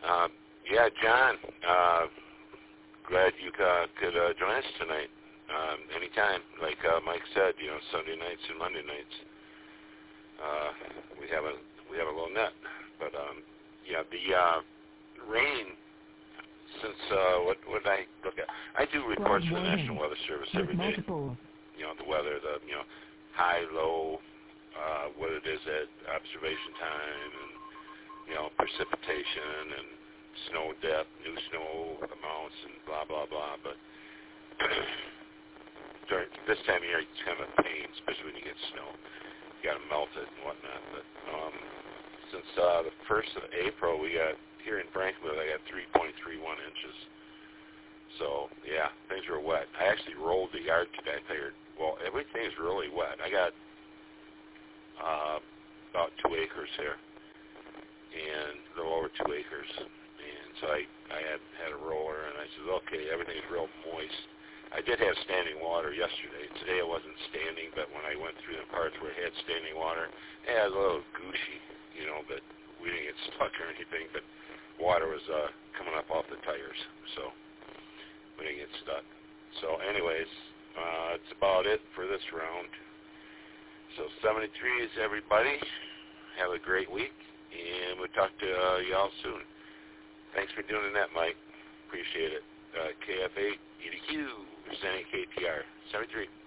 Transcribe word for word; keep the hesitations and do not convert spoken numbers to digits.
Uh, yeah, John, uh, glad you uh, could uh, join us tonight. Um, anytime, like uh, Mike said, you know, Sunday nights and Monday nights, uh, we have a we have a little net. But um, yeah, the uh, rain. Since uh, what what I look at, I do reports for the National Weather Service every day. You know, the weather, the you know, high, low, uh, what it is at observation time, and you know, precipitation and snow depth, new snow amounts, and blah blah blah. But during this time of year, it's kind of a pain, especially when you get snow. You got to melt it and whatnot. But um, since uh, the first of April, we got here in Franklinville, I got three point three one inches. So, yeah, things were wet. I actually rolled the yard today. I figured, well, everything's really wet. I got uh, about two acres here, and a little over two acres. And so I, I had, had a roller, and I said, okay, everything's real moist. I did have standing water yesterday. Today it wasn't standing, but when I went through the parts where it had standing water, it had a little gushy, you know, but we didn't get stuck or anything, but water was uh, coming up off the tires, so we didn't get stuck. So anyways, uh, that's about it for this round. So seventy-threes, everybody. Have a great week, and we'll talk to uh, y'all soon. Thanks for doing that, Mike. Appreciate it. Uh, K F eight, E D Q, Senate K T R, seventy-three.